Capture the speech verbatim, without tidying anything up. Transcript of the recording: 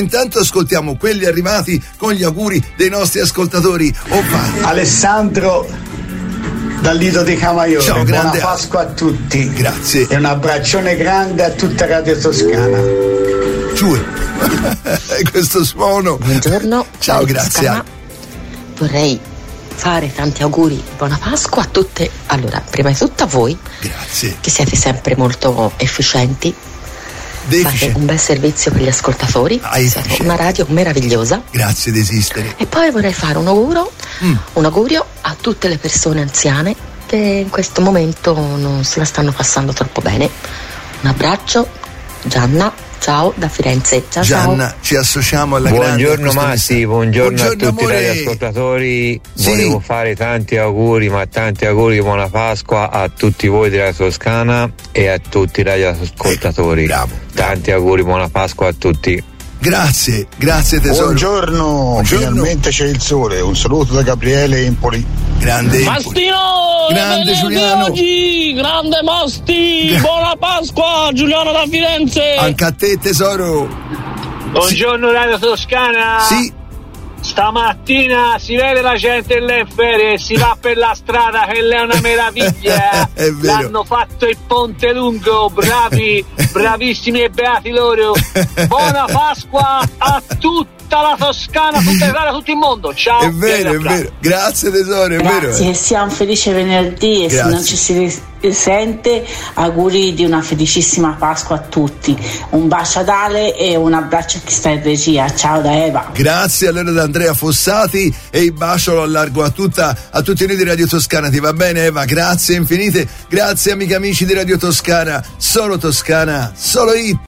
intanto ascoltiamo quelli arrivati con gli auguri dei nostri ascoltatori. Oh, Alessandro dal Lido di Camaiore. Ciao, buona grande Pasqua a tutti. Grazie. E un abbraccione grande a tutta Radio Toscana. Giù. Questo suono. Buongiorno. Ciao, grazie. Toscana. Vorrei fare tanti auguri, buona Pasqua a tutte. Allora, prima di tutto a voi. Grazie. Che siete sempre molto efficienti. Deficit. Fate un bel servizio per gli ascoltatori. Ah, siete una radio meravigliosa. Grazie di esistere. E poi vorrei fare un auguro, mm. un augurio a tutte le persone anziane che in questo momento non se la stanno passando troppo bene. Un abbraccio, Gianna. Ciao da Firenze. Ciao, Gianna, ciao. ci associamo alla buongiorno grande. Matti, buongiorno, buongiorno a tutti amore. gli ascoltatori. Sì. Volevo fare tanti auguri, ma tanti auguri di buona Pasqua a tutti voi della Toscana e a tutti i radioascoltatori. Ecco, bravo, bravo. Tanti auguri, buona Pasqua a tutti. Grazie, grazie tesoro. Buongiorno, Buongiorno. finalmente c'è il sole. Un saluto da Gabriele Empoli. Grande Mastino, grande Giuliano. Oggi, grande Masti, Gra- buona Pasqua, Giuliano da Firenze. Anche a te tesoro. Buongiorno Radio Toscana. Sì. Stamattina si vede la gente nelle ferie, si va per la strada, che è una meraviglia. È vero. L'hanno fatto il ponte lungo, bravi, bravissimi e beati loro. Buona Pasqua a tutta la Toscana, tutta l'Italia, tutto il mondo. Ciao. È vero, è vero. Grazie tesoro, è vero. Grazie, eh. sia un felice venerdì e Grazie. se non ci si risente, auguri di una felicissima Pasqua a tutti. Un bacio ad Ale e un abbraccio a chi sta in regia. Ciao da Eva. Grazie allora da Andrea Fossati e il bacio lo allargo a tutta a tutti noi di Radio Toscana. Ti va bene Eva? Grazie infinite. Grazie amiche e amici di Radio Toscana. Solo Toscana, solo hit.